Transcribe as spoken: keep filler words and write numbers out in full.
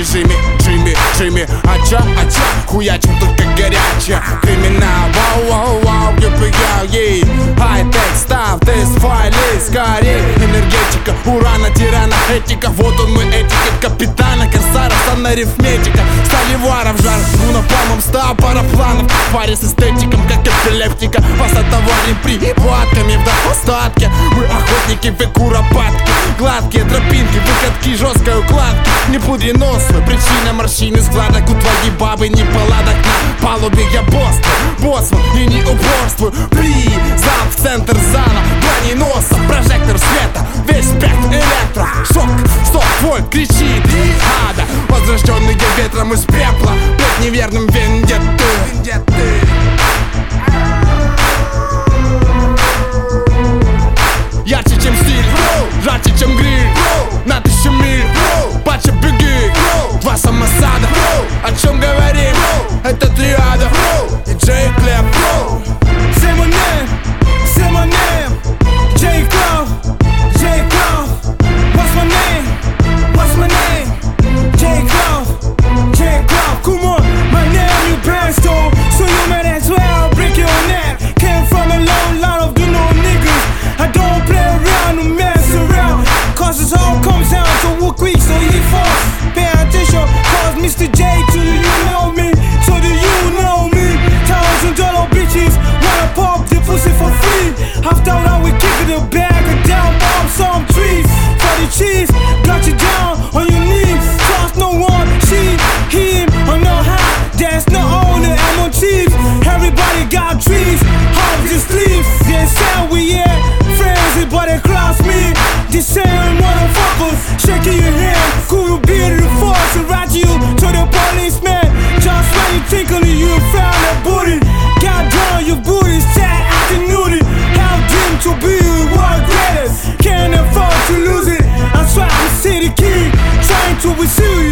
режиме Джимми, Джимми, а чё, а чё, хуячим только горячее. Криминал, вау-вау-вау, гиппигал, ей. Хай-тек, став, тест, файлы, скорей. Энергетика, урана, тирана, этика. Вот он мой этикет капитана Корсара, сан арифметика. Сталеваров жар, гунопалмом ста парапланов. В паре с эстетиком, как эпилептика. Вас отоварим припадками в достатке. Мы охотники, вы куропатки. Гладкие тропинки, выходки, жесткой укладки. Не пудри нос, свой причина морщин и складок. У твоей бабы неполадок на палубе. Я босс, боссман и не упорствую. При, залп в центр зала, плане носа, прожектор света, весь спектр электро. Шок, стоп, вольт, кричит ада. Возрожденные ветром из пепла, блять неверным вендетты. Ярче, чем стиль, жарче, чем гриль. На тысячу миль, пача беги. Два самосада, о чем говорим? Это триада. И Джей Клэп. Say my name, say my name. J Cloud, J Cloud. What's my name? What's my name? J Cloud, J Cloud. Come on, my name you passed on, so you might as well break your neck. Came from a long line of you know niggas. I don't play around, no mess around. Cause it all comes down to work week, so he falls. Pay attention, cause Mister J, do you know me? So do you know me? Thousand dollar bitches wanna pop the pussy for free. After that we kick it a bag and down bomb some trees. For the cheese, got you down on your knees. Trust no one, she, him, or no high. There's no owner, I'm on cheese. Everybody got trees, half the sleeves. They say we yeah, friends, but they cross me. The same motherfuckers, shaking your hand. Could you be the force and ride you to the policeman? Just when you think of it, you found a booty. Got down your booty, sad acting nudie. How dream to be world greatest. Can't afford to lose it. I try to see the key, trying to receive